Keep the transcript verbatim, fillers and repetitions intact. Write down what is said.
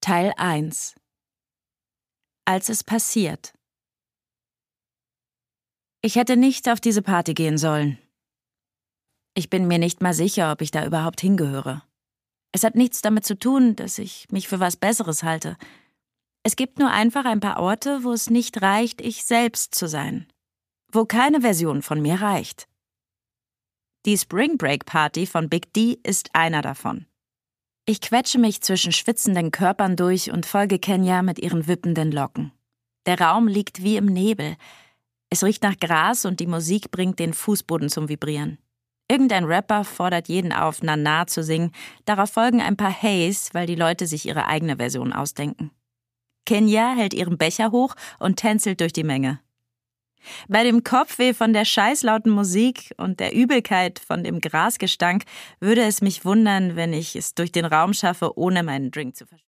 Teil eins. Als es passiert. Ich hätte nicht auf diese Party gehen sollen. Ich bin mir nicht mal sicher, ob ich da überhaupt hingehöre. Es hat nichts damit zu tun, dass ich mich für was Besseres halte. Es gibt nur einfach ein paar Orte, wo es nicht reicht, ich selbst zu sein. Wo keine Version von mir reicht. Die Spring Break Party von Big D ist einer davon. Ich quetsche mich zwischen schwitzenden Körpern durch und folge Kenya mit ihren wippenden Locken. Der Raum liegt wie im Nebel. Es riecht nach Gras und die Musik bringt den Fußboden zum Vibrieren. Irgendein Rapper fordert jeden auf, Nana zu singen. Darauf folgen ein paar Heys, weil die Leute sich ihre eigene Version ausdenken. Kenya hält ihren Becher hoch und tänzelt durch die Menge. Bei dem Kopfweh von der scheißlauten Musik und der Übelkeit von dem Grasgestank würde es mich wundern, wenn ich es durch den Raum schaffe, ohne meinen Drink zu verschütten.